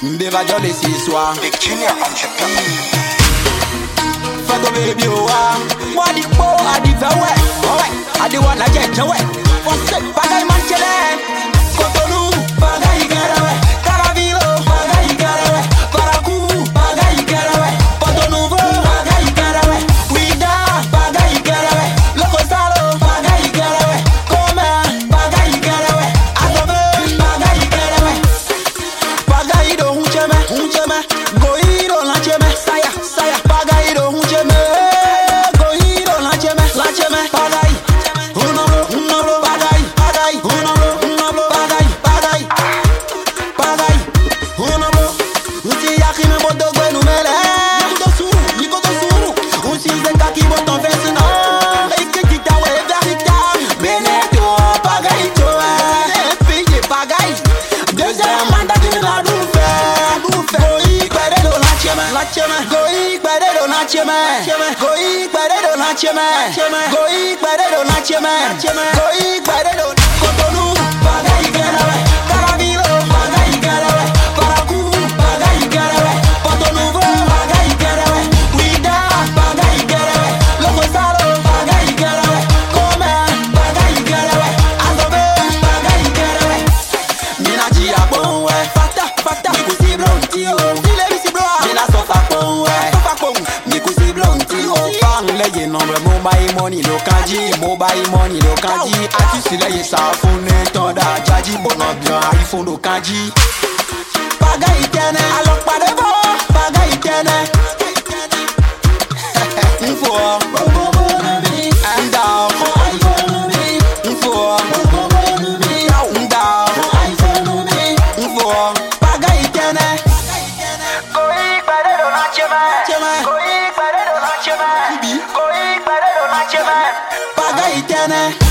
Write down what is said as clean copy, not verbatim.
M'deva jolly si soir. Big Junior on your beat. Fuck a baby, oh ah. Moi di po, I di vewe. Oh ouais, I di wanna get jawe. Fonse, bagay manchele. Cotonou, bagay garawe. Caravilo, bagay garawe. Paracou, bagay garawe. Porto Novo, bagay garawe. Ouida, bagay garawe. Loco Salo, bagay garawe. Come, bagay garawe. Adobe, bagay garawe. Bagay do huncheme. Goiro lancheme. Saya. Bagay do huncheme. Goiro lancheme. Bagay. Unablo. Bagay. Unablo. Bagay. Unablo. Usi yaki me bodo gwe numele. Nikoto suru. Usi zenka ki boton vesina. Ike kita we verita. Beneto. Bagay toa. Pige bagay. Deuxième mandat de la bouffe. Goï gbere do lancheme. Goï gbere do lancheme. Goï gbere do lancheme. Goï gbere do lancheme. Goï gbere do Cotonou. Bagay garawe. Caravilo. Bagay garawe. Paracou. Bagay garawe. Porto Novo. Bagay garawe. Ouida. Bagay garawe. Loco Salo. Bagay garawe. Come. Bagay garawe. Adobe. Bagay garawe. Mina dia bon we. Fata. Miku si blonti o. Dile bisi bloa. Mina sofa pon we. Miku si blonti o. Fang leye nombre mobile money lo kanji. Artiste leye sa fone tonda jaji. Bono bien iPhone lo kanji. Bagay tene. Alors pas de bo. Bagay tene. Info. I'm down. Info. I'm down. Info. Bagay tene. Goï gbere do lancheme. Bagay tene.